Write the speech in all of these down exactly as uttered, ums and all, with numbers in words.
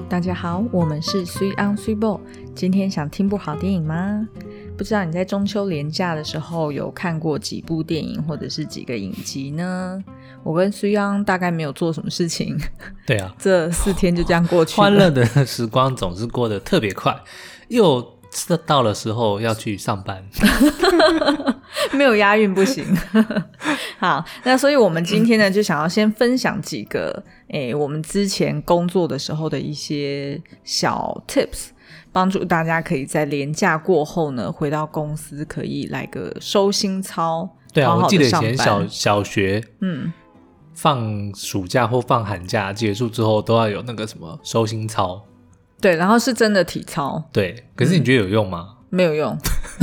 大家好，我们是 Sui on Sui Bo。今天想听部好电影吗？不知道你在中秋连假的时候有看过几部电影或者是几个影集呢？我跟 Sui on 大概没有做什么事情， 对啊， 这四天就这样过去了。 欢乐的时光总是过得特别快，又到了时候要去上班。 没有押韵不行。好，那所以我们今天呢就想要先分享几个诶我们之前工作的时候的一些小 tips， 帮助大家可以在连假过后呢回到公司可以来个收心操。 对啊， 好好我记得以上班前小小学嗯放暑假或放寒假结束之后都要有那个什么收心操。 对，然后是真的体操。 对，可是你觉得有用吗？ 嗯、没有用。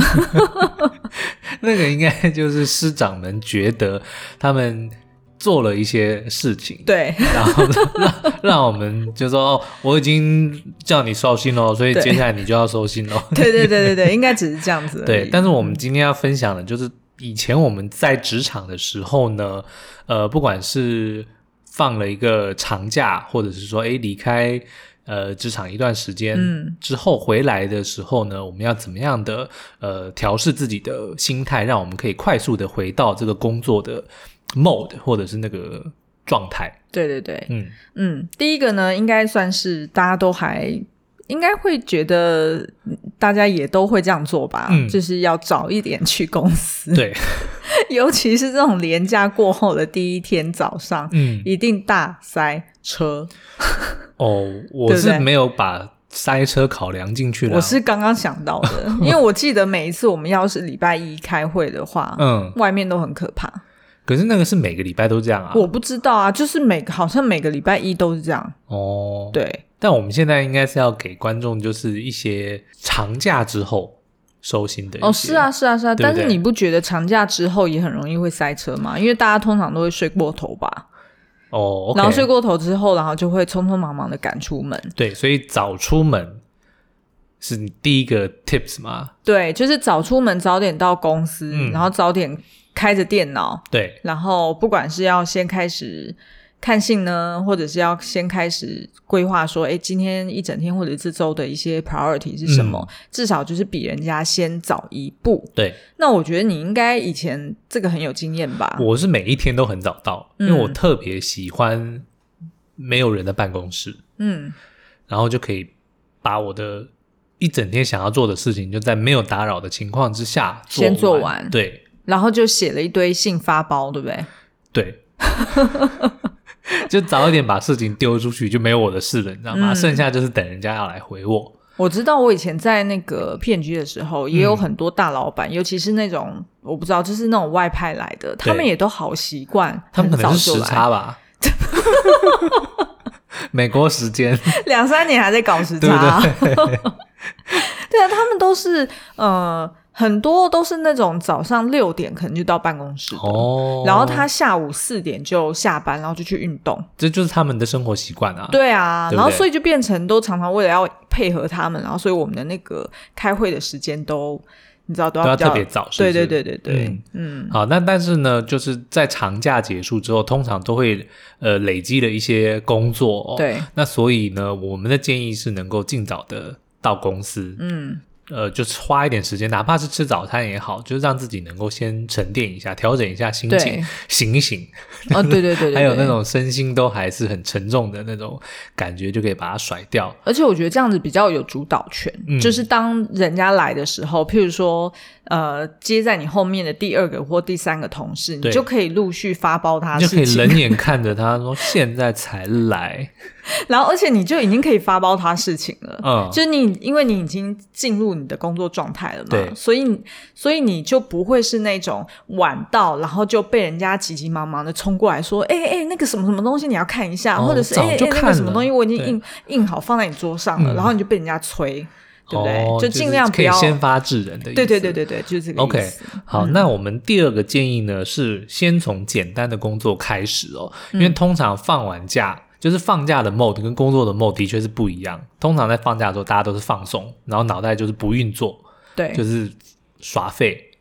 那个应该就是师长们觉得他们做了一些事情， 对， 然后 让, 让我们就说哦，我已经叫你收心了，所以接下来你就要收心了。 对对对对对，应该只是这样子而已。 对，但是我们今天要分享的就是以前我们在职场的时候呢，呃，不管是放了一个长假，或者是说诶离开呃，职场一段时间之后回来的时候呢、嗯、我们要怎么样的呃调适自己的心态，让我们可以快速的回到这个工作的 mode 或者是那个状态。 对对对， 嗯嗯，第一个呢应该算是大家都还应该会觉得大家也都会这样做吧、嗯、就是要早一点去公司。 对， 尤其是这种连假过后的第一天早上、嗯、一定大塞车。 哦，我是没有把塞车考量进去了。 我是刚刚想到的，因为我记得每一次我们要是礼拜一开会的话，嗯，外面都很可怕。 可是那个是每个礼拜都这样啊？ 我不知道啊，就是每好像每个礼拜一都是这样。 哦， 对。 但我们现在应该是要给观众就是一些长假之后收心的一些。 哦，是啊是啊是啊， 对不对？ 但是你不觉得长假之后也很容易会塞车吗？因为大家通常都会睡过头吧。 哦、oh, okay. 然后睡过头之后，然后就会匆匆忙忙的赶出门。 对，所以早出门是你第一个 tips 吗？ 对，就是早出门，早点到公司、嗯、然后早点开着电脑。 对， 然后不管是要先开始看信呢，或者是要先开始规划说诶今天一整天或者这周的一些 priority 是什么、嗯、至少就是比人家先早一步。 对， 那我觉得你应该以前这个很有经验吧。 我是每一天都很早到、嗯、因为我特别喜欢没有人的办公室，嗯，然后就可以把我的一整天想要做的事情就在没有打扰的情况之下做先做完。 对， 然后就写了一堆信发包，对不对？ 对。就早一点把事情丢出去就没有我的事了，你知道吗、嗯、剩下就是等人家要来回我。 我知道我以前在那个 P and G 的时候也有很多大老板、嗯、尤其是那种我不知道就是那种外派来的，他们也都好习惯， 他们可能是时差吧。美国时间两三年还在搞时差。 对对对对啊，他们都是呃很多都是那种早上六点可能就到办公室的、哦、然后他下午四点就下班，然后就去运动， 这就是他们的生活习惯啊。 对啊， 对对， 然后所以就变成都常常为了要配合他们，然后所以我们的那个开会的时间都你知道都要都要特别早，是不是？ 对对对对对，嗯嗯。好，那但是呢，就是在长假结束之后，通常都会呃累积了一些工作、哦， 对。 那所以呢，我们的建议是能够尽早的到公司，嗯。呃，就是花一点时间，哪怕是吃早餐也好，就是让自己能够先沉淀一下，调整一下心情，醒一醒。 哦，对对 对, 对, 对， 还有那种身心都还是很沉重的那种感觉，就可以把它甩掉。 而且我觉得这样子比较有主导权、嗯、就是当人家来的时候，譬如说呃，接在你后面的第二个或第三个同事，你就可以陆续发包他事情， 你就可以冷眼看着他说现在才来。 然后而且你就已经可以发包他事情了，嗯，就是你因为你已经进入你的工作状态了嘛， 对， 所以所以你就不会是那种晚到然后就被人家急急忙忙的冲过来说哎哎、欸欸、那个什么什么东西你要看一下、哦、或者是哎哎、欸欸、那个什么东西我已经印印好放在你桌上了、嗯、然后你就被人家催，对不对、哦、就尽量不要、 就是、可以先发制人的意思。 对对对对对，就是这个意思。 OK， 好、嗯、那我们第二个建议呢是先从简单的工作开始哦，因为通常放完假、嗯就是放假的 mode 跟工作的 mode 的确是不一样，通常在放假的时候大家都是放松，然后脑袋就是不运作， 对， 就是耍废，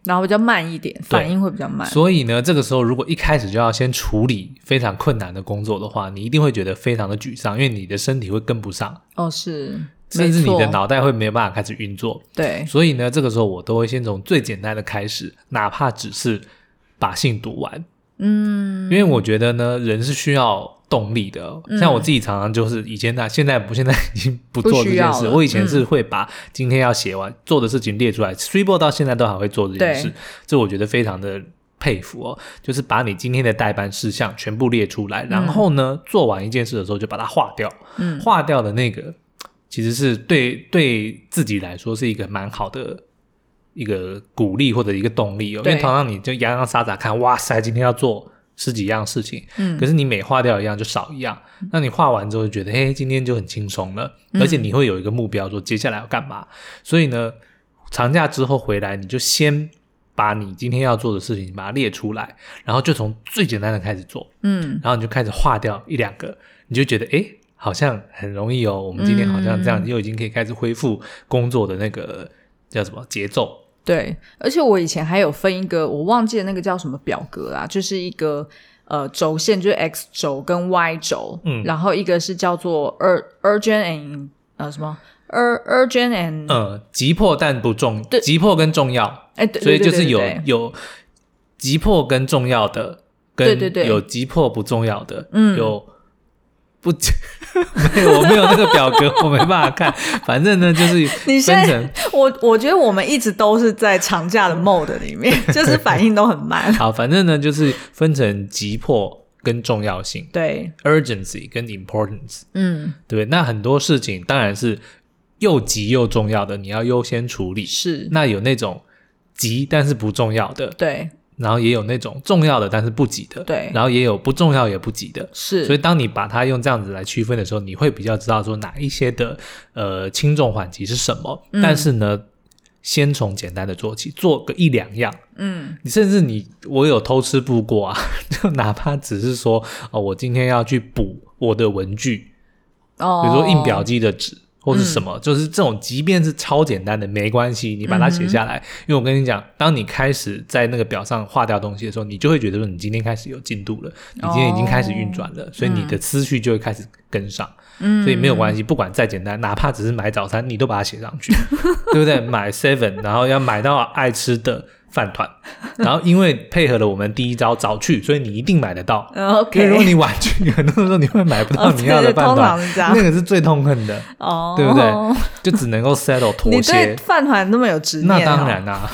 然后比较慢一点，反应会比较慢。 所以呢，这个时候如果一开始就要先处理非常困难的工作的话，你一定会觉得非常的沮丧，因为你的身体会跟不上。 哦，是， 甚至你的脑袋会没有办法开始运作。 对， 所以呢，这个时候我都会先从最简单的开始，哪怕只是把信读完。嗯，因为我觉得呢，人是需要动力的。像我自己常常就是以前那、啊、现在不现在已经不做这件事。我以前是会把今天要写完、嗯、做的事情列出来 Threebo 到现在都还会做这件事，这我觉得非常的佩服哦。就是把你今天的待办事项全部列出来，然后呢、嗯、做完一件事的时候就把它划掉。嗯，划掉的那个其实是对对自己来说是一个蛮好的一个鼓励或者一个动力哦。因为通常你就洋洋洒洒看，哇塞，今天要做十几样事情，嗯，可是你每划掉一样就少一样，嗯、那你划完之后就觉得，嘿，今天就很轻松了，嗯、而且你会有一个目标，说接下来要干嘛。所以呢，长假之后回来，你就先把你今天要做的事情把它列出来，然后就从最简单的开始做，嗯，然后你就开始划掉一两个，你就觉得，诶，好像很容易哦。我们今天好像这样，又已经可以开始恢复工作的那个叫什么节奏。 对，而且我以前还有分一个，我忘记了那个叫什么表格啦，就是一个呃轴线，就是 X 轴跟 Y 轴，嗯，然后一个是叫做 ur, urgent and 呃什么 ur, urgent and 呃急迫但不重，急迫跟重要， 哎，对， 所以就是有有急迫跟重要的，跟对对对， 有急迫不重要的，嗯，有。不没有，我没有那个表格，我没办法看。反正呢，就是分成我我觉得我们一直都是在长假的 mode 里面，就是反应都很慢。 好，反正呢，就是分成急迫跟重要性， 对 ，urgency 跟 importance， 嗯，对。那很多事情当然是又急又重要的，你要优先处理。 是。 那有那种急但是不重要的， 对。 然后也有那种重要的但是不急的， 对， 然后也有不重要也不急的， 是。 所以当你把它用这样子来区分的时候，你会比较知道说哪一些的呃轻重缓急是什么、嗯、但是呢先从简单的做起，做个一两样，嗯，你甚至你我有偷吃步过啊，就哪怕只是说哦，我今天要去补我的文具，哦，比如说印表机的纸或是什么、嗯、就是这种即便是超简单的没关系，你把它写下来、嗯、因为我跟你讲，当你开始在那个表上划掉东西的时候，你就会觉得说你今天开始有进度了，你今天已经开始运转了、哦、所以你的思绪就会开始跟上、嗯、所以没有关系，不管再简单，哪怕只是买早餐你都把它写上去对不对？买 seven 然后要买到爱吃的饭团，然后因为配合了我们第一招早去，所以你一定买得到、 哦 okay、 因为如果你晚去，很多时候你会买不到你要的饭团、 哦、 那个是最痛恨的、哦、对不对？就只能够 settle 妥协。 你对饭团那么有执念、 哦、那当然啦、啊、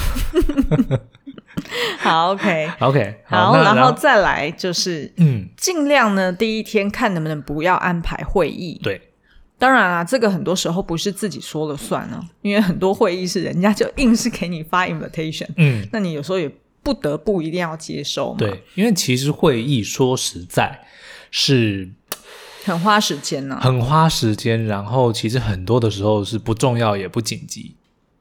好 OK OK 好, 好然后再来就是嗯，尽量呢第一天看能不能不要安排会议。 对， 当然啊，这个很多时候不是自己说了算啊，因为很多会议是人家就硬是给你发 invitation， 嗯，那你有时候也不得不一定要接受嘛。 对，因为其实会议说实在是很花时间啊， 很花时间，然后其实很多的时候是不重要也不紧急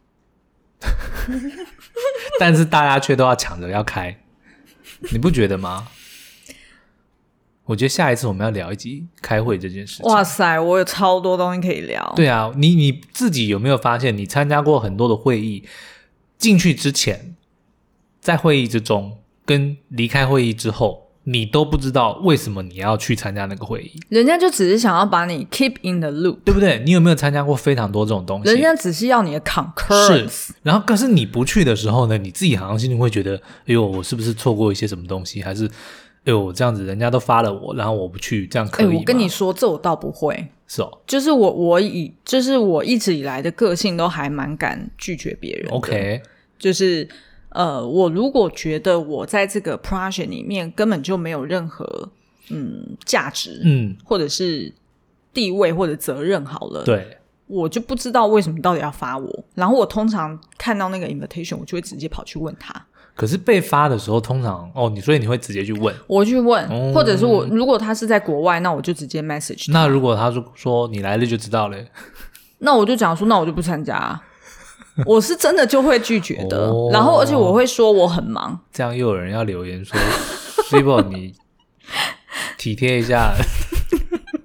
但是大家却都要抢着要开，你不觉得吗？我觉得下一次我们要聊一集开会这件事情。 哇塞，我有超多东西可以聊。 对啊，你你自己有没有发现，你参加过很多的会议，进去之前，在会议之中，跟离开会议之后，你都不知道为什么你要去参加那个会议。 人家就只是想要把你 keep in the loop， 对不对？你有没有参加过非常多这种东西？ 人家只是要你的 concurrence。 是，然后可是你不去的时候呢，你自己好像心里会觉得，哎呦，我是不是错过一些什么东西？还是哎呦，这样子人家都发了我，然后我不去，这样可以吗？ 我跟你说，这我倒不会。 是哦， 就是我我以就是我一直以来的个性都还蛮敢拒绝别人的。 OK， 就是呃，我如果觉得我在这个 project 里面根本就没有任何嗯价值，嗯，或者是地位或者责任好了， 对， 我就不知道为什么到底要发我。然后我通常看到那个 invitation， 我就会直接跑去问他。 可是被发的时候通常哦，你所以你会直接去问？ 我去问、哦、或者是我如果他是在国外，那我就直接 message 他。 那如果他说你来了就知道了，那我就讲说那我就不参加、啊、我是真的就会拒绝的、哦、然后而且我会说我很忙。 这样又有人要留言说Threebo 你体贴一下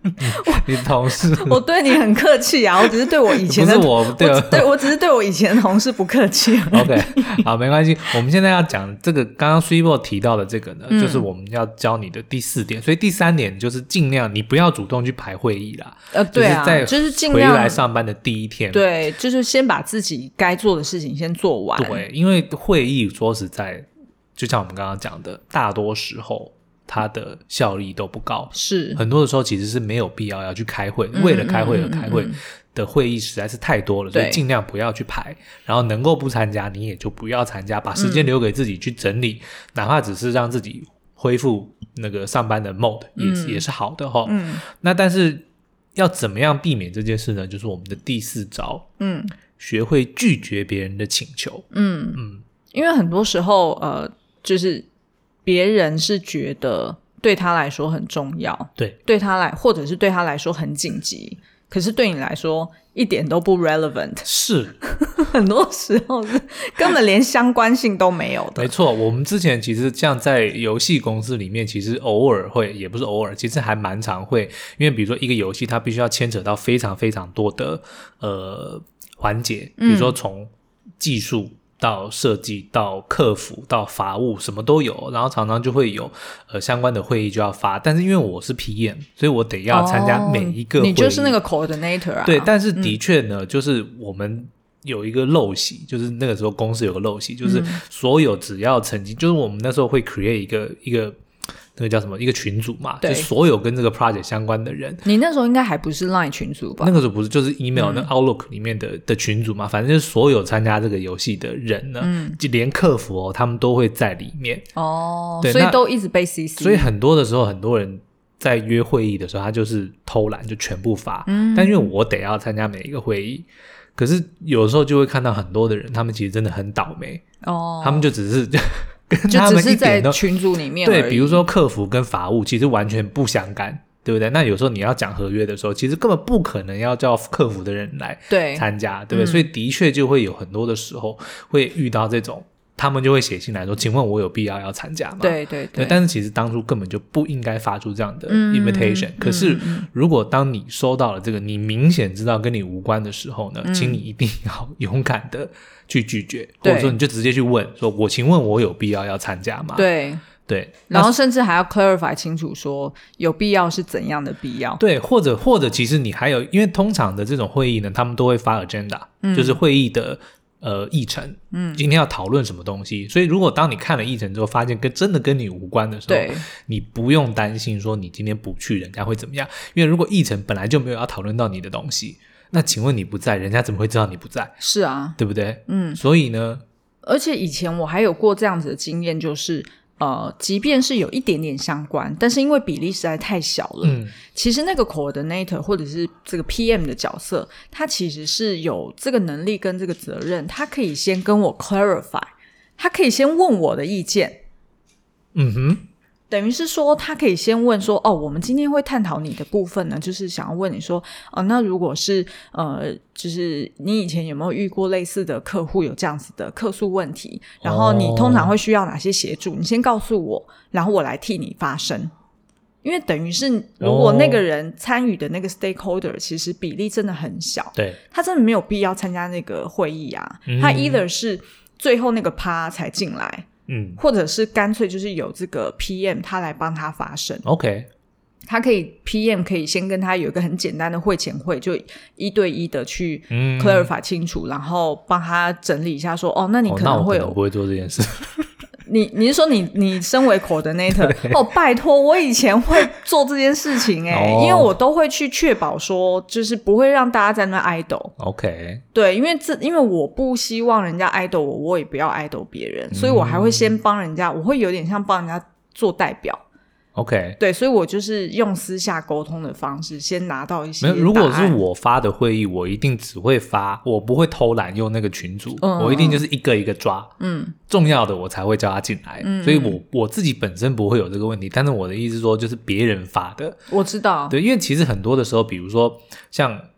你同事我对你很客气啊，我只是对我以前的不是我对我对我只是对我以前的同事不客气而已。 OK， 好，没关系。我们现在要讲这个，刚刚 Swibo 提到的这个呢、嗯，就是我们要教你的第四点。所以第三点就是尽量你不要主动去排会议啦。 呃，对啊， 就是在回来上班的第一天， 对，就是先把自己该做的事情先做完。 对，因为会议说实在，就像我们刚刚讲的，大多时候它的效率都不高， 是很多的时候其实是没有必要要去开会，嗯、为了开会而开会。嗯嗯嗯嗯的会议实在是太多了，所以尽量不要去排，然后能够不参加你也就不要参加，把时间留给自己去整理、嗯、哪怕只是让自己恢复那个上班的 mode 也、嗯、也是好的齁、嗯、那但是要怎么样避免这件事呢？就是我们的第四招，嗯，学会拒绝别人的请求。嗯嗯，因为很多时候呃就是别人是觉得对他来说很重要， 对， 对他来或者是对他来说很紧急，可是对你来说一点都不 relevant， 是很多时候是根本连相关性都没有的。 没错，我们之前其实像在游戏公司里面，其实偶尔会，也不是偶尔，其实还蛮常会，因为比如说一个游戏它必须要牵扯到非常非常多的呃环节，比如说从技术到设计到客服到法务什么都有，然后常常就会有呃相关的会议就要发，但是因为我是 P M， 所以我得要参加每一个会议、哦、 你就是那个 coordinator 啊。 对，但是的确呢、嗯、就是我们有一个陋习，就是那个时候公司有个陋习，就是所有只要曾经、嗯、就是我们那时候会 create 一个一个那个叫什么一个群组嘛，就所有跟这个 project 相关的人。 你那时候应该还不是 Line 群组吧？ 那个时候不是，就是 email、嗯、那 Outlook 里面的的群组嘛，反正就是所有参加这个游戏的人呢，嗯，就连客服哦，他们都会在里面哦，对，所以都一直被 C C。 所以很多的时候，很多人在约会议的时候，他就是偷懒，就全部发。嗯，但因为我得要参加每一个会议，可是有时候就会看到很多的人，他们其实真的很倒霉哦，他们就只是。 就只是在群组里面而已。 对，比如说客服跟法务其实完全不相干，对不对？那有时候你要讲合约的时候，其实根本不可能要叫客服的人来参加， 对, 对不对、嗯、所以的确就会有很多的时候会遇到这种，他们就会写信来说请问我有必要要参加吗？ 对对 对, 对，但是其实当初根本就不应该发出这样的 invitation、嗯、可是如果当你收到了这个你明显知道跟你无关的时候呢、嗯、请你一定要勇敢的去拒绝，或者说你就直接去问说我请问我有必要要参加吗？ 对对， 然后甚至还要 clarify 清楚说有必要是怎样的必要。 对，或者或者其实你还有，因为通常的这种会议呢他们都会发 agenda、嗯、就是会议的呃议程，嗯，今天要讨论什么东西，所以如果当你看了议程之后发现跟真的跟你无关的时候，对，你不用担心说你今天不去人家会怎么样，因为如果议程本来就没有要讨论到你的东西，那请问你不在，人家怎么会知道你不在？是啊，对不对？嗯，所以呢， 而且以前我还有过这样子的经验，就是呃，即便是有一点点相关，但是因为比例实在太小了，嗯，其实那个 coordinator 或者是这个 P M 的角色，他其实是有这个能力跟这个责任，他可以先跟我 clarify， 他可以先问我的意见，嗯哼。等于是说他可以先问说，哦，我们今天会探讨你的部分呢，就是想要问你说，哦，那如果是呃就是你以前有没有遇过类似的客户有这样子的客诉问题，然后你通常会需要哪些协助，你先告诉我，然后我来替你发声。因为等于是如果那个人参与的那个 stakeholder 其实比例真的很小，对，他真的没有必要参加那个会议啊、嗯、他 either 是最后那个趴才进来，嗯，或者是干脆就是有这个 P M 他来帮他发声 OK， 他可以 P M 可以先跟他有一个很简单的会前会，就一对一的去 clarify 清楚、嗯、然后帮他整理一下说，哦，那你可能会有、 哦、那我可能不会做这件事你你是说你你身为 coordinator 哦，拜托，我以前会做这件事情耶、欸哦、因为我都会去确保说就是不会让大家在那 idle OK， 对，因为这因为我不希望人家 idle 我，我也不要 idle 别人、嗯、所以我还会先帮人家，我会有点像帮人家做代表OK， 对，所以我就是用私下沟通的方式先拿到一些答案。 没有，如果是我发的会议，我一定只会发，我不会偷懒用那个群组、嗯、我一定就是一个一个抓，嗯，重要的我才会叫他进来、嗯、所以我我自己本身不会有这个问题，但是我的意思说就是别人发的， 我知道， 对，因为其实很多的时候比如说像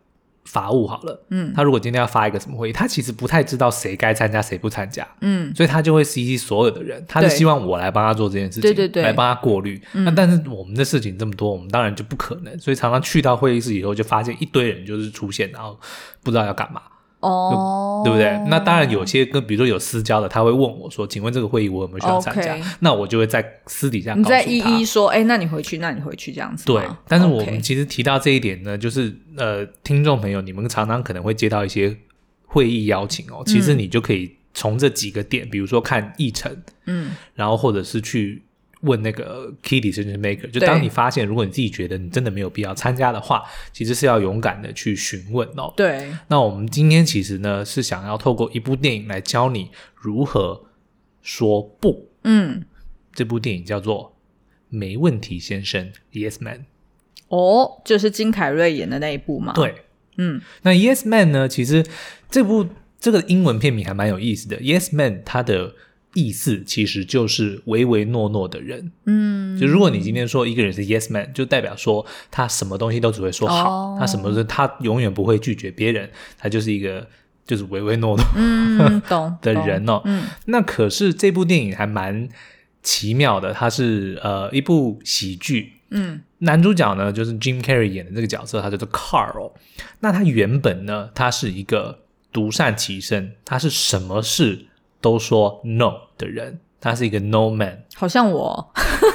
法务好了， 嗯， 他如果今天要发一个什么会议，他其实不太知道谁该参加谁不参加， 嗯， 所以他就会 C C 所有的人，他是希望我来帮他做这件事情， 对对对， 来帮他过滤、嗯、那但是我们的事情这么多，我们当然就不可能，所以常常去到会议室以后就发现一堆人就是出现，然后不知道要干嘛哦， 对不对？那当然有些跟比如说有私交的，他会问我说请问这个会议我有没有需要参加、okay. 那我就会在私底下告诉他， 你再一一说哎，那你回去那你回去这样子。 对，但是我们其实提到这一点呢、okay. 就是呃，听众朋友你们常常可能会接到一些会议邀请哦，其实你就可以从这几个点、嗯、比如说看议程，嗯，然后或者是去问那个 key decision maker， 就当你发现如果你自己觉得你真的没有必要参加的话，其实是要勇敢的去询问哦。 对， 那我们今天其实呢是想要透过一部电影来教你如何说不。嗯，这部电影叫做没问题先生 Yes Man。 哦，就是金凯瑞演的那一部吗？ 对，嗯，那 Yes Man 呢，其实这部这个英文片名还蛮有意思的。 Yes Man 它的意思其实就是唯唯诺诺的人。嗯，就如果你今天说一个人是 yes man， 就代表说他什么东西都只会说好、哦、他什么他永远不会拒绝别人，他就是一个就是唯唯诺诺、嗯、懂的人哦。嗯，那可是这部电影还蛮奇妙的，它是呃一部喜剧。嗯，男主角呢就是 Jim Carrey 演的这个角色，他叫做 Carl。那他原本呢他是一个独善其身，他是什么事都说 no 的人，他是一个 no man， 好像我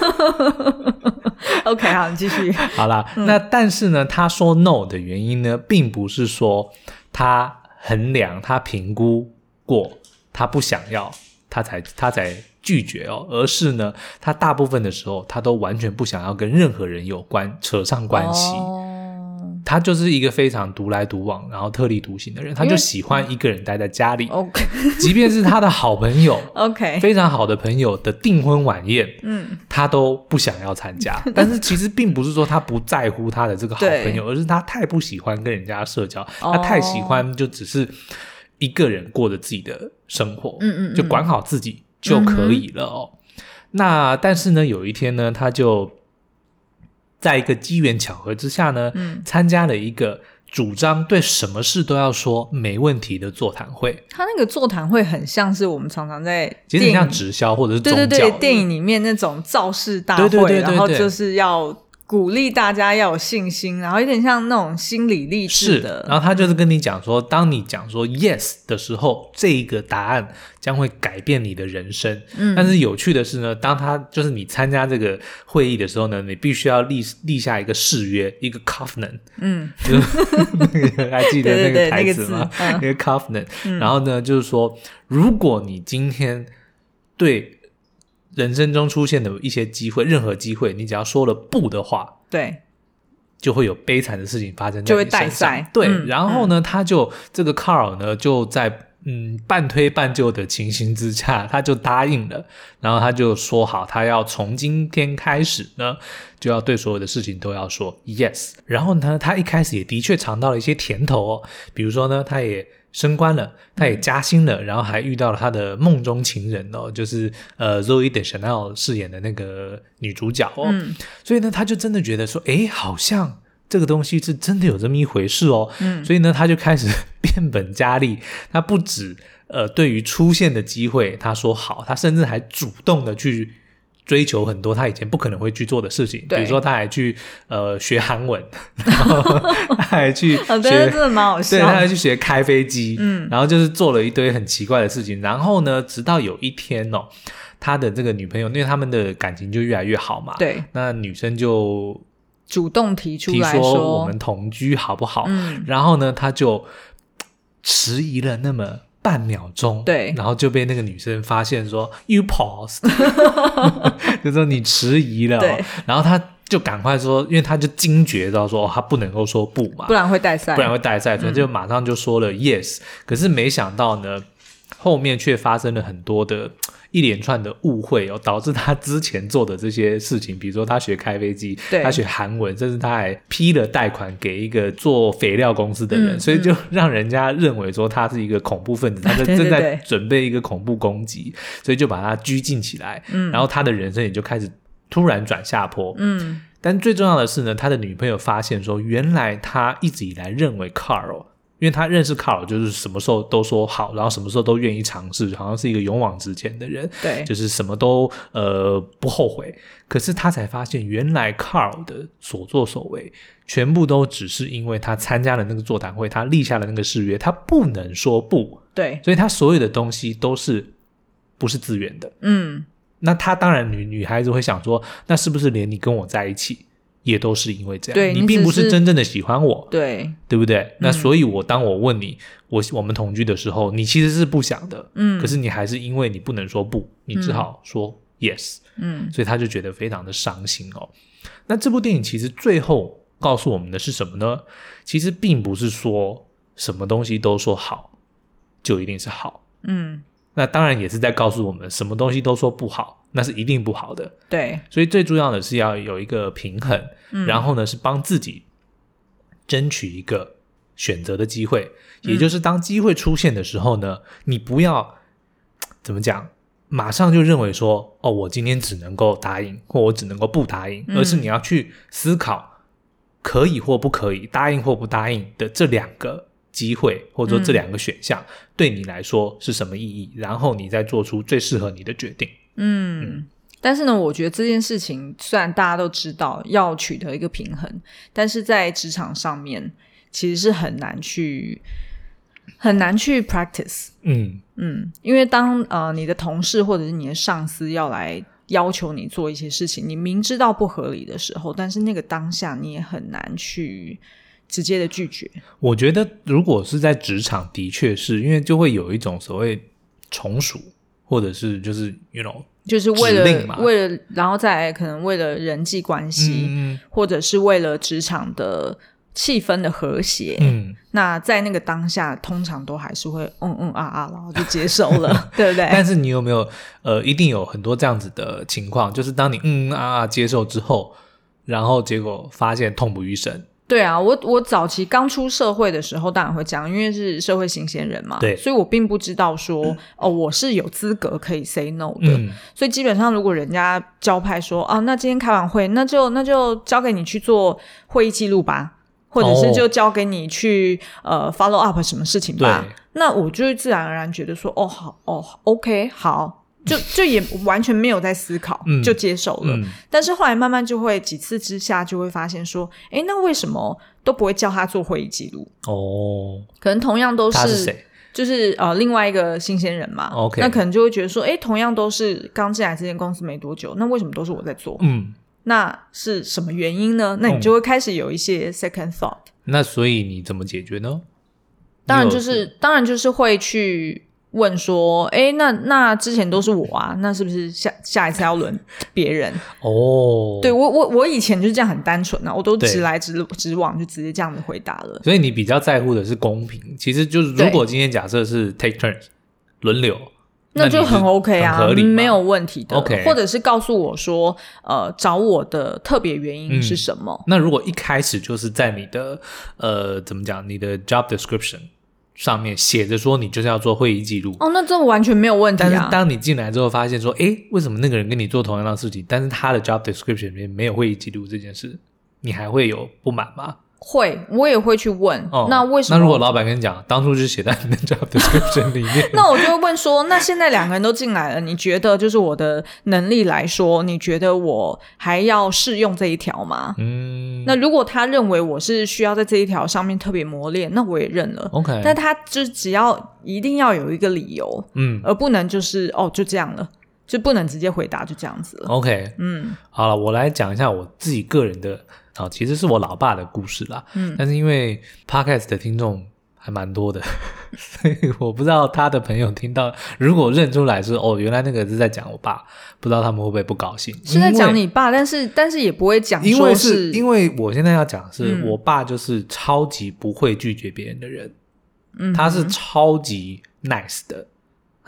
OK 好，你继续。 好啦、嗯、那但是呢他说 no 的原因呢并不是说他衡量他评估过他不想要他才他才拒绝哦，而是呢他大部分的时候他都完全不想要跟任何人有关扯上关系、哦，他就是一个非常独来独往然后特立独行的人，他就喜欢一个人待在家里、okay. 即便是他的好朋友 okay. 非常好的朋友的订婚晚宴、嗯、他都不想要参加但是其实并不是说他不在乎他的这个好朋友而是他太不喜欢跟人家社交、哦、他太喜欢就只是一个人过着自己的生活，嗯嗯嗯，就管好自己就可以了哦、嗯。那但是呢有一天呢他就在一个机缘巧合之下呢、嗯、参加了一个主张对什么事都要说没问题的座谈会。 他那个座谈会很像是我们常常在其实很像直销或者是宗教， 对对对，电影里面那种造势大会， 对对对对对， 然后就是要鼓励大家要有信心，然后有点像那种心理励志的。 是，然后他就是跟你讲说当你讲说 yes 的时候，这个答案将会改变你的人生、嗯、但是有趣的是呢，当他就是你参加这个会议的时候呢，你必须要立立下一个誓约，一个 covenant， 嗯，就是那个还记得那个台词吗？对对对，那个字、嗯、那个 covenant、嗯、然后呢就是说如果你今天对人生中出现的一些机会，任何机会你只要说了不的话， 对， 就会有悲惨的事情发生在你身上， 就会带赛。 对、 嗯、 然后呢、嗯、他就这个 Carl 呢就在嗯半推半就的情形之下他就答应了，然后他就说好他要从今天开始呢就要对所有的事情都要说 yes。 然后呢他一开始也的确尝到了一些甜头哦，比如说呢他也升官了，他也加薪了、嗯、然后还遇到了他的梦中情人哦，就是呃 Zooey Deschanel 饰演的那个女主角哦、嗯、所以呢他就真的觉得说诶好像这个东西是真的有这么一回事哦、嗯、所以呢他就开始变本加厉，他不止呃对于出现的机会他说好，他甚至还主动的去追求很多他以前不可能会去做的事情，比如说他还去呃学韩文，然后他还去学、哦、 对，真的蛮好笑， 对，他还去学开飞机，嗯，然后就是做了一堆很奇怪的事情。然后呢直到有一天哦，他的这个女朋友因为他们的感情就越来越好嘛， 对， 那女生就主动提出来说, 说我们同居好不好、嗯、然后呢他就迟疑了那么半秒钟， 对， 然后就被那个女生发现说 You paused 就说你迟疑了、哦、 对， 然后他就赶快说，因为他就惊觉到说、哦、他不能够说不嘛， 不然会带赛， 不然会带赛，所以就马上就说了 yes、嗯、可是没想到呢后面却发生了很多的一连串的误会哦，导致他之前做的这些事情，比如说他学开飞机，他学韩文，甚至他还批了贷款给一个做肥料公司的人、嗯、所以就让人家认为说他是一个恐怖分子，他正在准备一个恐怖攻击，所以就把他拘禁起来、嗯、然后他的人生也就开始突然转下坡。嗯， 但最重要的是呢，他的女朋友发现说，原来他一直以来认为 Carl， 因为他认识 Carl 就是什么时候都说好，然后什么时候都愿意尝试，好像是一个勇往直前的人， 对， 就是什么都呃不后悔。可是他才发现，原来 Carl 的所作所为全部都只是因为他参加了那个座谈会，他立下了那个誓约，他不能说不， 对， 所以他所有的东西都是不是自愿的。 嗯， 那他当然女女孩子会想说，那是不是连你跟我在一起也都是因为这样？ 对， 你并不是真正的喜欢我， 对， 对不对？那所以我当我问你，我我们同居的时候，你其实是不想的，嗯，可是你还是因为你不能说不，你只好说 yes，嗯，所以他就觉得非常的伤心哦。那这部电影其实最后告诉我们的是什么呢？其实并不是说什么东西都说好就一定是好，嗯。那当然也是在告诉我们，什么东西都说不好，那是一定不好的。 对， 所以最重要的是要有一个平衡，嗯、然后呢是帮自己争取一个选择的机会，也就是当机会出现的时候呢，你不要怎么讲，马上就认为说，哦，我今天只能够答应，或我只能够不答应，而是你要去思考可以或不可以，答应或不答应的这两个机会，或者说这两个选项、嗯、对你来说是什么意义，然后你再做出最适合你的决定。 嗯, 嗯但是呢我觉得这件事情虽然大家都知道要取得一个平衡，但是在职场上面其实是很难去很难去 practice。 嗯嗯，因为当呃你的同事或者是你的上司要来要求你做一些事情，你明知道不合理的时候，但是那个当下你也很难去直接的拒绝。我觉得如果是在职场，的确是因为就会有一种所谓从属，或者是就是 you know 就是为了为了然后再来可能为了人际关系、嗯、或者是为了职场的气氛的和谐、嗯、那在那个当下通常都还是会嗯嗯啊啊然后就接受了对不对？ 但是你有没有呃，一定有很多这样子的情况，就是当你嗯嗯啊啊接受之后，然后结果发现痛不欲生。 对啊，我我早期刚出社会的时候当然会这样，因为是社会新鲜人嘛， 对， 所以我并不知道说、嗯、哦我是有资格可以 say no 的、嗯、所以基本上如果人家交派说啊，那今天开完会那就那就交给你去做会议记录吧，或者是就交给你去、哦、呃 follow up 什么事情吧，那我就会自然而然觉得说哦好哦 OK 好，就就也完全没有在思考、嗯、就接受了、嗯、但是后来慢慢就会几次之下就会发现说诶那为什么都不会叫他做会议记录哦？可能同样都是他是谁？ 就是呃另外一个新鲜人嘛、 okay. 那可能就会觉得说诶同样都是刚进来这间公司没多久，那为什么都是我在做？嗯，那是什么原因呢？那你就会开始有一些 second thought、嗯、 那所以你怎么解决呢？ 当然就是当然就是会去问说诶那那之前都是我啊，那是不是下下一次要轮别人？哦，对，我我我以前就是这样很单纯啊，我都直来直直往就直接这样子回答了。 所以你比较在乎的是公平，其实就是如果今天假设是 take turns 轮流， 那就很 OK 啊， 很合理， 没有问题的。 OK， 或者是告诉我说呃找我的特别原因是什么、 嗯、那如果一开始就是在你的呃怎么讲，你的 job description上面写着说你就是要做会议记录， 哦，那这完全没有问题啊。 但是当你进来之后发现说诶为什么那个人跟你做同样的事情，但是他的 job description 里面没有会议记录这件事，你还会有不满吗？ 会，我也会去问、哦、那为什么？ 那如果老板跟你讲当初就写在你的 job description 里面那我就会问说那现在两个人都进来了，你觉得就是我的能力来说，你觉得我还要适用这一条吗？嗯，那如果他认为我是需要在这一条上面特别磨练，那我也认了。 OK， 但他就只要一定要有一个理由，嗯，而不能就是哦就这样了，就不能直接回答就这样子了。 OK， 嗯，好了，我来讲一下我自己个人的好，其实是我老爸的故事啦，嗯，但是因为 Podcast 的听众还蛮多的，所以我不知道他的朋友听到如果认出来是哦原来那个是在讲我爸，不知道他们会不会不高兴。 是在讲你爸，但是但是也不会讲说是， 因为是因为我现在要讲的是、嗯、我爸就是超级不会拒绝别人的人，嗯，他是超级 nice 的，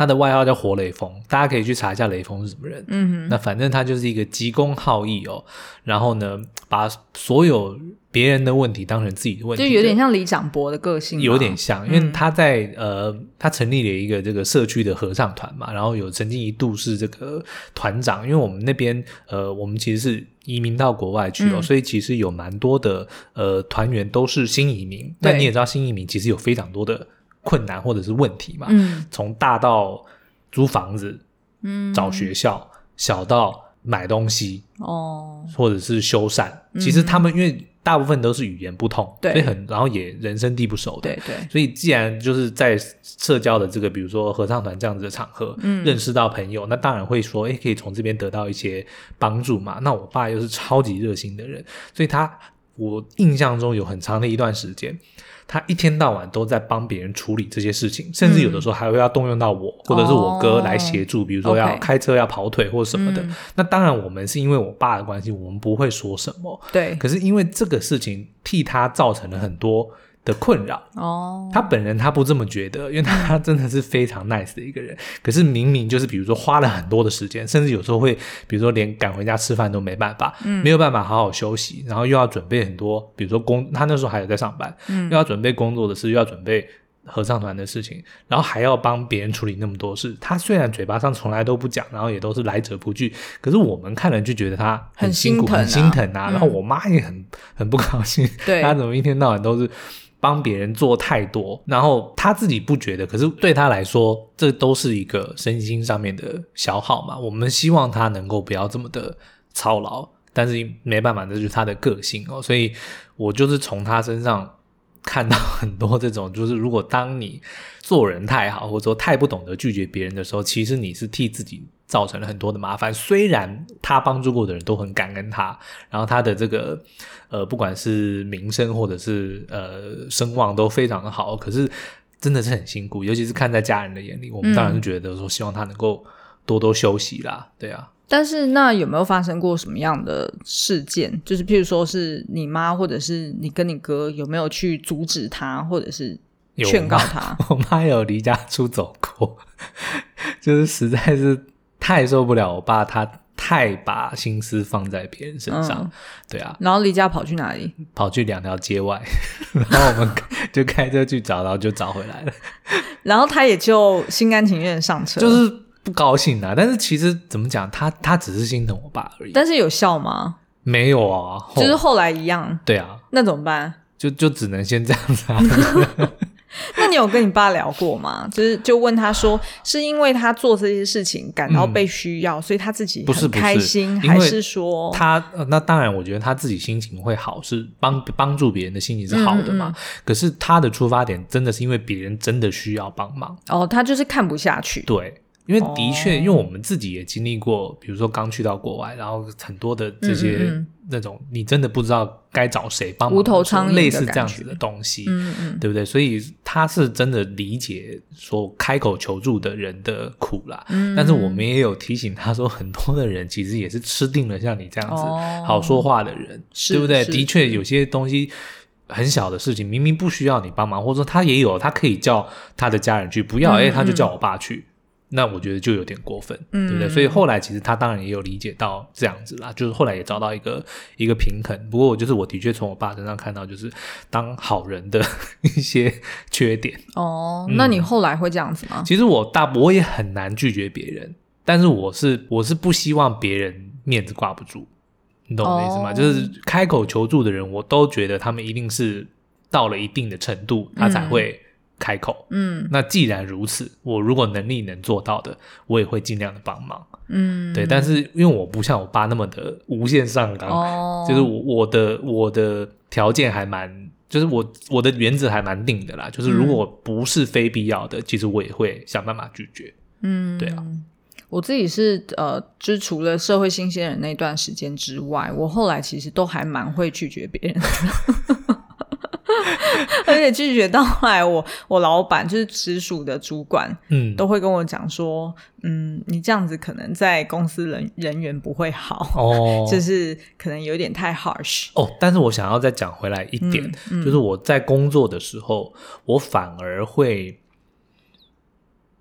他的外号叫活雷锋，大家可以去查一下雷锋是什么人。 嗯哼， 那反正他就是一个急公好义哦，然后呢，把所有别人的问题当成自己的问题， 就有点像李长博的个性， 有点像，因为他在、嗯、呃，他成立了一个这个社区的合唱团嘛，然后有曾经一度是这个团长，因为我们那边呃，我们其实是移民到国外去哦，嗯、所以其实有蛮多的呃团员都是新移民，那你也知道新移民其实有非常多的困难或者是问题嘛，嗯，从大到租房子，嗯，找学校，小到买东西哦，或者是修缮，嗯、其实他们因为大部分都是语言不通，对，所以很然后也人生地不熟的， 对对， 所以既然就是在社交的这个比如说合唱团这样子的场合，嗯，认识到朋友，那当然会说，诶，可以从这边得到一些帮助嘛。那我爸又是超级热心的人，所以他我印象中有很长的一段时间，他一天到晚都在帮别人处理这些事情，甚至有的时候还会要动用到我、嗯、或者是我哥来协助、哦、比如说要开车要跑腿或什么的、嗯、那当然我们是因为我爸的关系我们不会说什么，对，可是因为这个事情替他造成了很多的困扰哦，他本人他不这么觉得，因为他真的是非常 nice 的一个人、嗯、可是明明就是比如说花了很多的时间，甚至有时候会比如说连赶回家吃饭都没办法、嗯、没有办法好好休息，然后又要准备很多比如说工他那时候还有在上班、嗯、又要准备工作的事，又要准备合唱团的事情，然后还要帮别人处理那么多事，他虽然嘴巴上从来都不讲，然后也都是来者不拒，可是我们看了就觉得他很辛苦很心疼啊、嗯、然后我妈也很很不高兴，对，他怎么一天到晚都是帮别人做太多，然后他自己不觉得，可是对他来说这都是一个身心上面的消耗嘛，我们希望他能够不要这么的操劳，但是没办法，这就是他的个性哦，所以我就是从他身上看到很多这种，就是如果当你做人太好或者说太不懂得拒绝别人的时候，其实你是替自己造成了很多的麻烦，虽然他帮助过的人都很感恩他，然后他的这个呃不管是名声或者是呃声望都非常的好，可是真的是很辛苦，尤其是看在家人的眼里，我们当然是觉得说希望他能够多多休息啦，对啊。 但是那有没有发生过什么样的事件，就是譬如说是你妈或者是你跟你哥有没有去阻止他或者是劝告他？ 我妈有离家出走过，就是实在是太受不了我爸他太把心思放在别人身上、嗯、对啊， 然后离家跑去哪里？ 跑去两条街外然后我们就开车去找，然后就找回来了然后他也就心甘情愿上车， 就是不高兴啊，但是其实怎么讲，他他只是心疼我爸而已。 但是有效吗？ 没有啊， 就是后来一样。 对啊， 那怎么办？ 就就只能先这样子啊那你有跟你爸聊过吗？就是就问他说，是因为他做这些事情感到被需要、嗯、所以他自己很开心， 不是不是，还是说他、呃、那当然我觉得他自己心情会好，是帮帮助别人的心情是好的嘛、嗯嗯、可是他的出发点真的是因为别人真的需要帮忙哦，他就是看不下去。 对，因为的确、哦、因为我们自己也经历过，比如说刚去到国外，然后很多的这些、嗯嗯、那种你真的不知道该找谁帮忙， 无头苍蝇的类似这样子的东西，嗯嗯，对不对？所以他是真的理解说开口求助的人的苦啦、嗯、但是我们也有提醒他说，很多的人其实也是吃定了像你这样子好说话的人、哦、对不对？的确有些东西很小的事情明明不需要你帮忙，或者说他也有他可以叫他的家人去，不要、嗯、诶他就叫我爸去，那我觉得就有点过分、嗯、对不对？所以后来其实他当然也有理解到这样子啦，就是后来也找到一个一个平衡。不过我就是我的确从我爸身上看到就是当好人的一些缺点。 哦、嗯、那你后来会这样子吗？ 其实我大我也很难拒绝别人，但是我是我是不希望别人面子挂不住，你懂我的意思吗、哦、就是开口求助的人我都觉得他们一定是到了一定的程度他才会、嗯开口，嗯，那既然如此，我如果能力能做到的，我也会尽量的帮忙，嗯，对。但是因为我不像我爸那么的无限上纲，哦，就是我我的我的条件还蛮，就是我我的原则还蛮定的啦，就是如果不是非必要的，嗯、其实我也会想办法拒绝，嗯，对啊。 我自己是呃，就是除了社会新鲜人那段时间之外，我后来其实都还蛮会拒绝别人的。而且拒绝到后来我我老板就是直属的主管嗯，都会跟我讲说嗯，你这样子可能在公司人人缘不会好哦，就是可能有点太 harsh 哦。但是我想要再讲回来一点、嗯嗯、就是我在工作的时候我反而会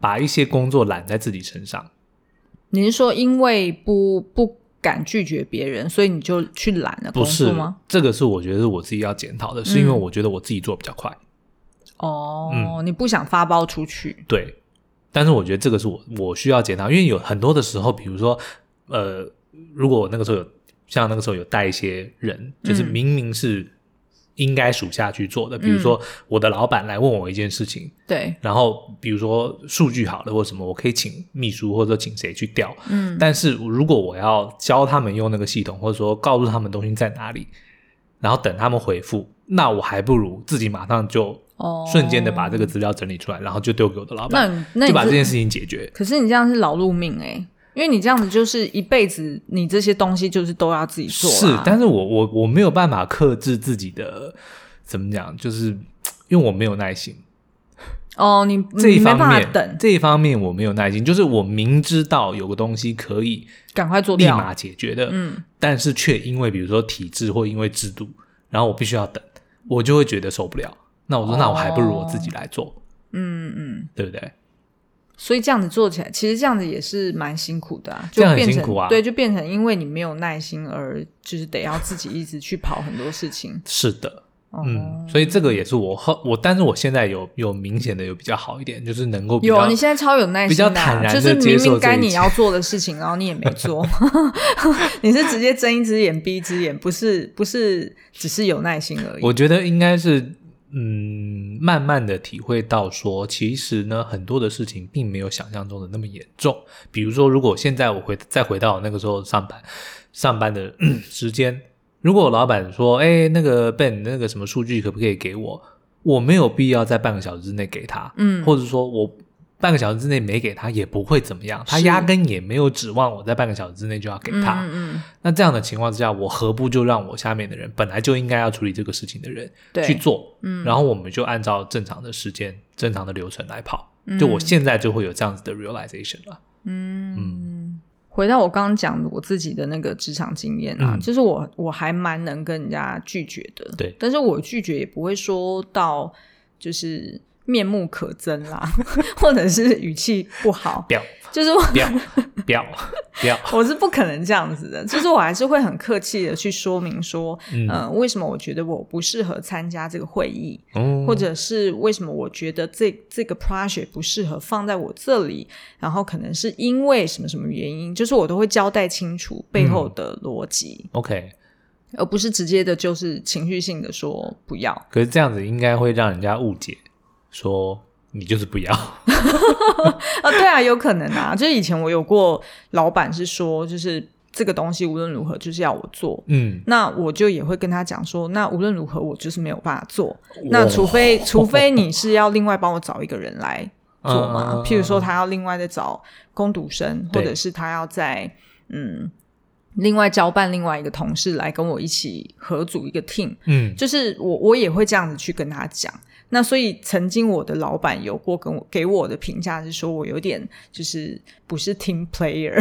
把一些工作揽在自己身上。 你是说因为不不敢拒绝别人，所以你就去揽了工作吗？ 不是，这个是我觉得是我自己要检讨的、嗯、是因为我觉得我自己做比较快。 哦、嗯、你不想发包出去。 对，但是我觉得这个是我我需要检讨，因为有很多的时候，比如说呃，如果我那个时候有像那个时候有带一些人，就是明明是应该属下去做的、嗯、比如说我的老板来问我一件事情， 对， 然后比如说数据好了或什么，我可以请秘书或者请谁去调， 嗯， 但是如果我要教他们用那个系统，或者说告诉他们东西在哪里，然后等他们回复，那我还不如自己马上就瞬间的把这个资料整理出来、哦、然后就丢给我的老板， 那那就把这件事情解决。 可是你这样是劳碌命欸，因为你这样子就是一辈子你这些东西就是都要自己做、啊、 是，但是我我我没有办法克制自己的，怎么讲，就是因为我没有耐心。 哦，你这一方面你没办法等， 这一方面我没有耐心，就是我明知道有个东西可以赶快做掉立马解决的， 嗯， 但是却因为比如说体制或因为制度，然后我必须要等，我就会觉得受不了。那我说、哦、那我还不如我自己来做， 嗯嗯， 对不对？ 所以这样子做起来，其实这样子也是蛮辛苦的啊， 就这样很辛苦啊， 对，就变成因为你没有耐心而就是得要自己一直去跑很多事情。 是的。 哦、 嗯，所以这个也是我我，但是我现在有有明显的有比较好一点，就是能够比较有，你现在超有耐心的、啊， 比较坦然的就是明明该接受这一切你要做的事情，然后你也没做，你是直接睁一只眼闭一只眼，不是不是只是有耐心而已。 我觉得应该是嗯，慢慢的体会到说，其实呢，很多的事情并没有想象中的那么严重。比如说，如果现在我回再回到那个时候上班上班的时间。如果我老板说诶那个 Ben 那个什么数据可不可以给我，我没有必要在半个小时之内给他， 嗯， 或者说我半个小时之内没给他也不会怎么样，他压根也没有指望我在半个小时之内就要给他， 嗯嗯， 那这样的情况之下，我何不就让我下面的人本来就应该要处理这个事情的人去做，嗯，然后我们就按照正常的时间正常的流程来跑，嗯，就我现在就会有这样子的 realization 了。 嗯嗯，回到我刚刚讲我自己的那个职场经验啊，嗯，就是我我还蛮能跟人家拒绝的， 对， 但是我拒绝也不会说到就是面目可憎啦或者是语气不好， 不要就是我不要不要不要我是不可能这样子的，就是我还是会很客气的去说明说，嗯、呃，为什么我觉得我不适合参加这个会议，嗯，或者是为什么我觉得这这个 project 不适合放在我这里，然后可能是因为什么什么原因，就是我都会交代清楚背后的逻辑， 嗯，OK， 而不是直接的就是情绪性的说不要。 可是这样子应该会让人家误解说你就是不要啊，对啊，有可能啊，就是以前我有过老板是说就是这个东西无论如何就是要我做，嗯，那我就也会跟他讲说那无论如何我就是没有办法做，那除非除非你是要另外帮我找一个人来做嘛，嗯，譬如说他要另外再找工读生，或者是他要在嗯另外交办另外一个同事来跟我一起合组一个 team， 嗯，就是我我也会这样子去跟他讲。那所以曾经我的老板有过跟我给我的评价是说我有点就是不是 team player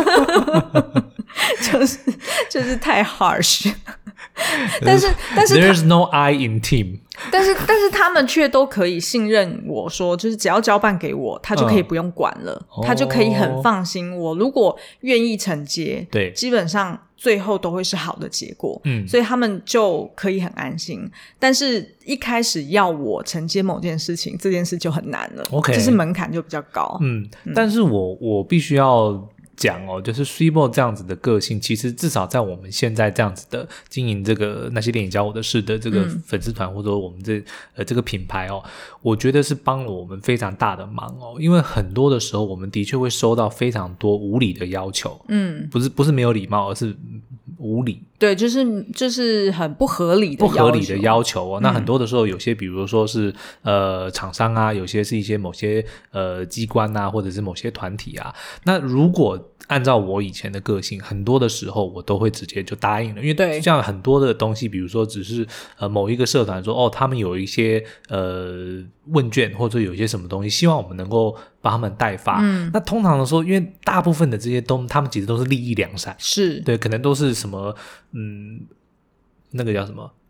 就是就是太 harsh 但是但是 there's no I in team 但是但是他们却都可以信任我说就是只要交办给我他就可以不用管了，嗯，他就可以很放心我如果愿意承接，对，基本上最后都会是好的结果，嗯，所以他们就可以很安心。但是一开始要我承接某件事情，这件事就很难了， OK， 就是门槛就比较高， 嗯，嗯，但是我我必须要讲哦，就是 Swibo 这样子的个性，其实至少在我们现在这样子的经营这个那些电影教我的事的这个粉丝团，嗯，或者我们这呃这个品牌哦，我觉得是帮了我们非常大的忙哦。因为很多的时候，我们的确会收到非常多无理的要求，嗯，不是不是没有礼貌，而是无理， 对，就是就是很不合理的要求， 不合理的要求哦。那很多的时候，有些比如说是呃厂商啊，有些是一些某些呃机关啊，或者是某些团体啊。那如果按照我以前的个性，很多的时候我都会直接就答应了，因为像很多的东西，比如说只是呃某一个社团说哦，他们有一些呃问卷或者有一些什么东西，希望我们能够帮他们代发。嗯，那通常的时候，因为大部分的这些东，他们其实都是利益良善， 是对， 可能都是什么嗯，那个叫什么？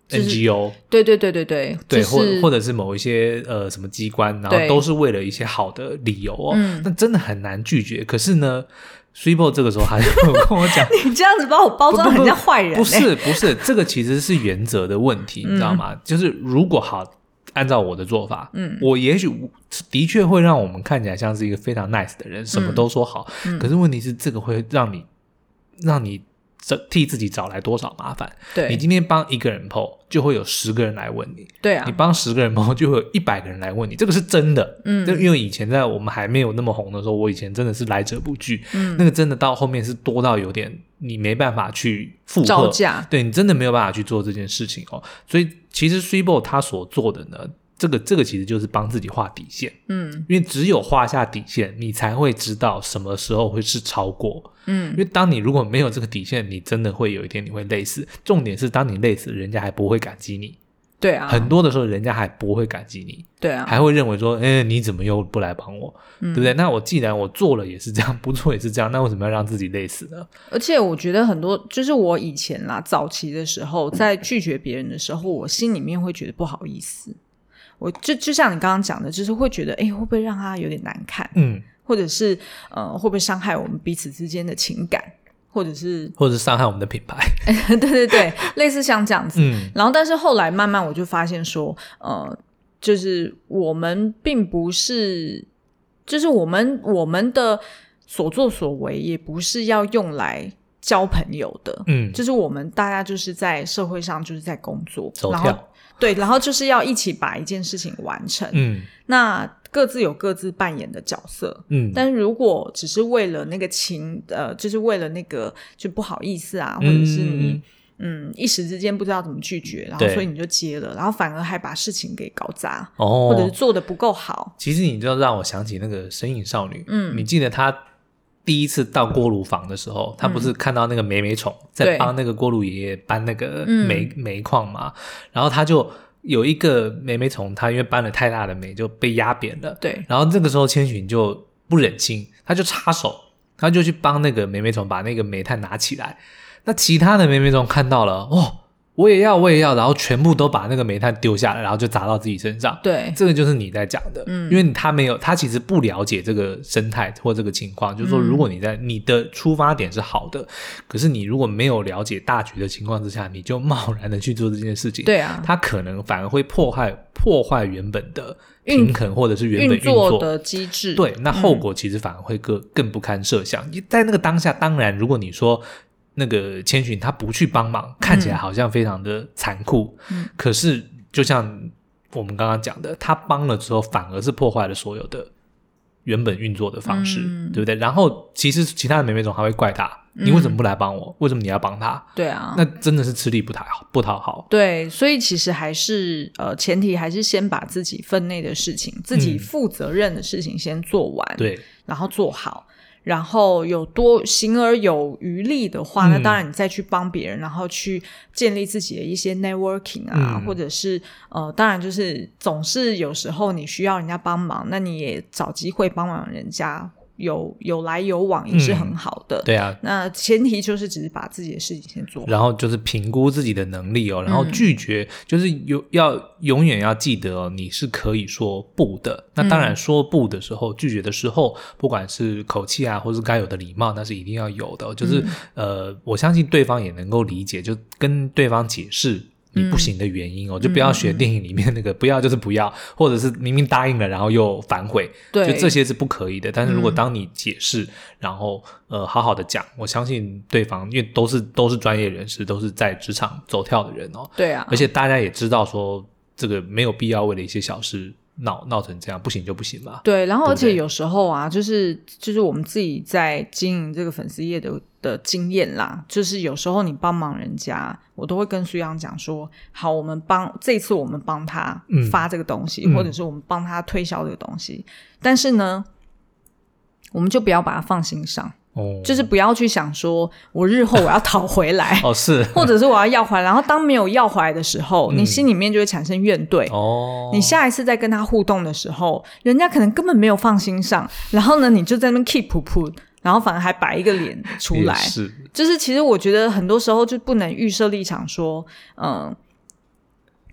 N G O， 对对对对对对， 就是、 或或者是某一些呃什么机关，然后都是为了一些好的理由哦， 嗯、 那真的很难拒绝。可是呢 Swibo 这个时候还是跟我讲你这样子把我包装很像坏人、欸、 不, 不, 不是不是这个其实是原则的问题、嗯、你知道吗？就是如果好按照我的做法，嗯，我也许的确会让我们看起来像是一个非常 nice 的人，什么都说好、嗯、可是问题是这个会让你让你替自己找来多少麻烦。 对， 你今天帮一个人 po 就会有十个人来问你， 对啊， 你帮十个人 po 就会有一百个人来问你，这个是真的。嗯，因为以前在我们还没有那么红的时候，我以前真的是来者不拒，嗯，那个真的到后面是多到有点你没办法去负荷， 招架， 对，你真的没有办法去做这件事情哦。所以其实 Swibo 他所做的呢，这个这个其实就是帮自己画底线，嗯，因为只有画下底线，你才会知道什么时候会是超过，嗯，因为当你如果没有这个底线，你真的会有一天你会累死。重点是当你累死，人家还不会感激你， 对啊， 很多的时候人家还不会感激你， 对啊， 还会认为说，哎，你怎么又不来帮我，嗯、对不对？那我既然我做了也是这样，不做也是这样，那为什么要让自己累死呢？ 而且我觉得很多，就是我以前啦，早期的时候，在拒绝别人的时候，我心里面会觉得不好意思。我就就像你刚刚讲的，就是会觉得哎，会不会让他有点难看，嗯，或者是呃会不会伤害我们彼此之间的情感，或者是或者是伤害我们的品牌对对对，类似像这样子、嗯、然后但是后来慢慢我就发现说呃就是我们并不是就是我们我们的所作所为也不是要用来交朋友的，嗯，就是我们大家就是在社会上就是在工作走跳， 然后对，然后就是要一起把一件事情完成，嗯，那各自有各自扮演的角色，嗯，但是如果只是为了那个情呃，就是为了那个就不好意思啊，或者是你嗯一时之间不知道怎么拒绝，然后所以你就接了，然后反而还把事情给搞砸，哦，或者是做得不够好。 其实你就让我想起那个神隐少女，嗯，你记得她第一次到锅炉房的时候，他不是看到那个霉霉虫在帮那个锅炉爷爷搬那个煤、嗯、煤矿嘛，然后他就有一个霉霉虫，他因为搬了太大的煤就被压扁了， 对， 然后这个时候千寻就不忍心，他就插手，他就去帮那个霉霉虫把那个煤炭拿起来，那其他的霉霉虫看到了，哦，我也要我也要，然后全部都把那个煤炭丢下来，然后就砸到自己身上。 对， 这个就是你在讲的，嗯，因为他没有，他其实不了解这个生态或这个情况，就是说，如果你在、嗯、你的出发点是好的，可是你如果没有了解大局的情况之下，你就贸然的去做这件事情， 对啊， 他可能反而会破坏破坏原本的平衡或者是原本运作, 运作的机制， 对，那后果其实反而会更更不堪设想。嗯、在那个当下，当然，如果你说。那个千寻他不去帮忙，看起来好像非常的残酷、嗯、可是就像我们刚刚讲的，他帮了之后反而是破坏了所有的原本运作的方式、嗯、对不对？然后其实其他的霉霉虫还会怪他、嗯、你为什么不来帮我，为什么你要帮他？ 对啊， 那真的是吃力不讨好不讨好。 对，所以其实还是呃，前提还是先把自己分内的事情、嗯、自己负责任的事情先做完， 对， 然后做好，然后有多行而有余力的话、嗯、那当然你再去帮别人，然后去建立自己的一些 networking 啊、嗯、或者是呃，当然就是总是有时候你需要人家帮忙，那你也找机会帮忙人家，有有来有往也是很好的、嗯、 对啊， 那前提就是只是把自己的事情先做好， 然后就是评估自己的能力哦，然后拒绝、嗯、就是有要永远要记得哦，你是可以说不的。那当然说不的时候、嗯、拒绝的时候，不管是口气啊或是该有的礼貌，那是一定要有的、哦、就是、嗯、呃，我相信对方也能够理解，就跟对方解释你不行的原因哦、嗯、就不要学电影里面那个、嗯、不要就是不要，或者是明明答应了然后又反悔， 对， 就这些是不可以的。但是如果当你解释、嗯、然后呃好好的讲，我相信对方因为都是都是专业人士，都是在职场走跳的人哦， 对啊， 而且大家也知道说这个没有必要为了一些小事闹闹成这样，不行就不行吧。 对，然后而且有时候啊，就是就是我们自己在经营这个粉丝页的的经验啦，就是有时候你帮忙人家，我都会跟苏央讲说，好，我们帮这一次我们帮他发这个东西、嗯、或者是我们帮他推销这个东西、嗯、但是呢我们就不要把它放心上，哦、就是不要去想说我日后我要讨回来哦，是， 或者是我要要回来，然后当没有要回来的时候、嗯、你心里面就会产生怨怼哦。你下一次再跟他互动的时候，人家可能根本没有放心上，然后呢你就在那边 keep 噗噗，然后反而还摆一个脸出来， 是， 就是其实我觉得很多时候就不能预设立场说嗯、呃，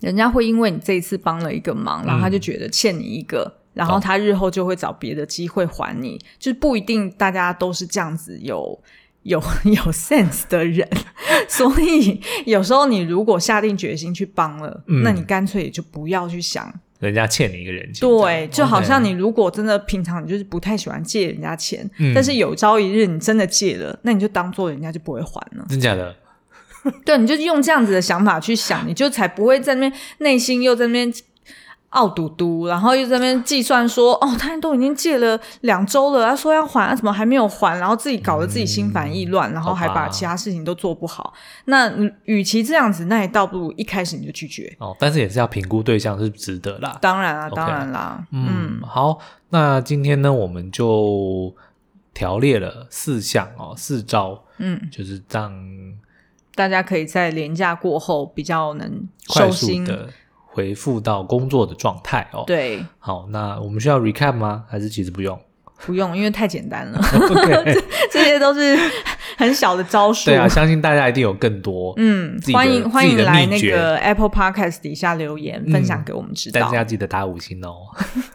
人家会因为你这一次帮了一个忙，然后他就觉得欠你一个、嗯、然后他日后就会找别的机会还你、哦、就是不一定大家都是这样子有有有 sense 的人所以有时候你如果下定决心去帮了、嗯、那你干脆也就不要去想人家欠你一个人情， 对，就好像你如果真的平常你就是不太喜欢借人家钱、嗯、但是有朝一日你真的借了，那你就当做人家就不会还了。 真假的？ 对，你就用这样子的想法去想，你就才不会在那边内心又在那边傲嘟嘟，然后又在那边计算说哦，他都已经借了两周了，他说要还，他怎么还没有还，然后自己搞得自己心烦意乱、嗯、然后还把其他事情都做不好。那与其这样子，那你倒不如一开始你就拒绝哦。但是也是要评估对象是值得啦。 当然啦、okay. 当然啦。 嗯, 嗯好，那今天呢我们就条列了四项哦，四招，嗯，就是让大家可以在连假过后比较能收心， 快速的回复到工作的状态哦。 对， 好，那我们需要 recap 吗？还是其实不用？ 不用，因为太简单了。okay. 这些都是很小的招数。 对啊，相信大家一定有更多。 嗯，欢迎欢迎来那个 Apple Podcast 底下留言、嗯、分享给我们知道。 但是要记得打五星哦。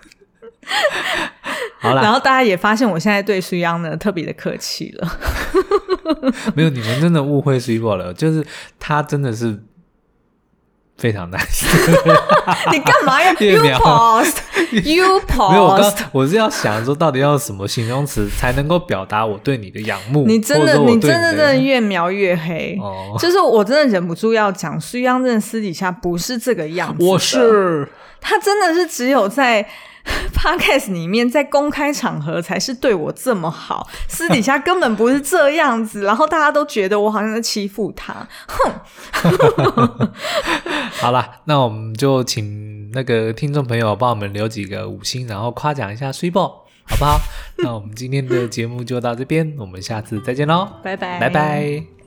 好啦， 然后大家也发现我现在对水央呢特别的客气了。 没有，你们真的误会水波了，就是他真的是非常 nice。 你干嘛要 you post you post？ 没有，我刚我是要想说到底要什么形容词才能够表达我对你的仰慕。 你真的你你真的真的越描越黑、哦、就是我真的忍不住要讲，水央真的私底下不是这个样子的。 我是他真的是只有在Podcast 里面在公开场合才是对我这么好，私底下根本不是这样子。然后大家都觉得我好像在欺负他，哼。 好啦，那我们就请那个听众朋友帮我们留几个五星，然后夸奖一下水波，好不好？那我们今天的节目就到这边，我们下次再见咯， 拜拜， 拜拜。